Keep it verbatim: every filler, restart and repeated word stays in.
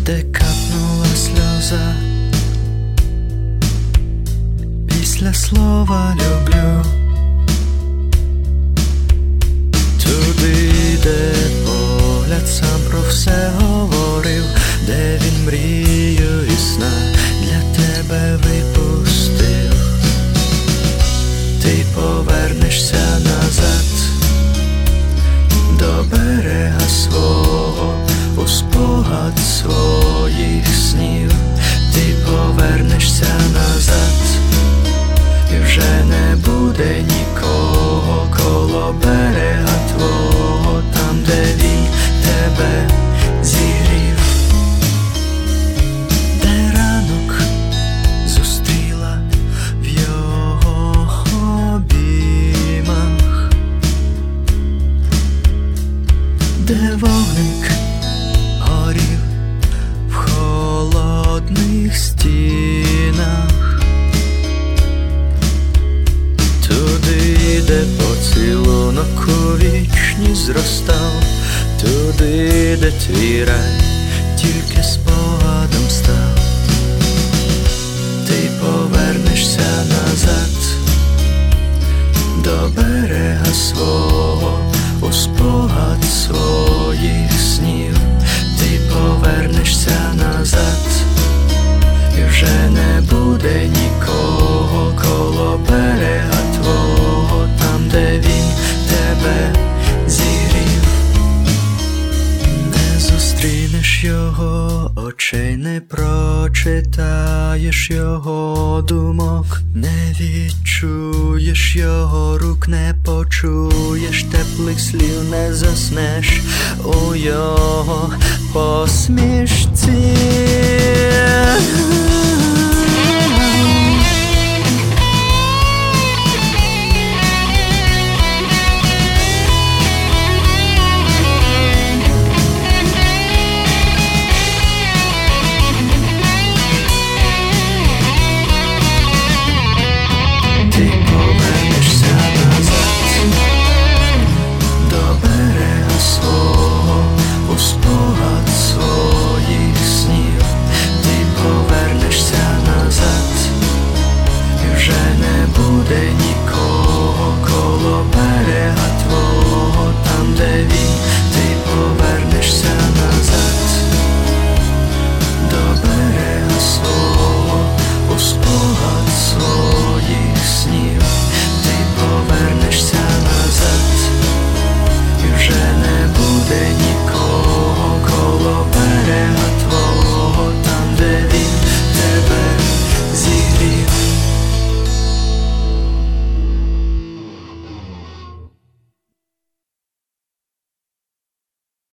де капнула сльоза після слова люблю, туди, де погляд сам про все говорив, де він мрію і сна для тебе випустив. Ти повернешся назад до берега свого, у спогад своїх снів. Ти повернешся назад, і вже не буде нікого коло берега твого, там, де він тебе зігрів, де ранок зустріла в його обіймах, де вогник горів в холодних стінах, туди, де поцілунок у вічність зростав, туди, де твій рай тільки спогадом став. Ти повернешся назад до берега свого, у спогад своїх снів. Ти повернешся назад, і вже не буде нікого коло берега твого, там, де він тебе зігрів. Не зустрінеш його очей, не прочитаєш його думок, не відчуєш його рук, не почуєш теплих слів, не заснеш у його посмішці.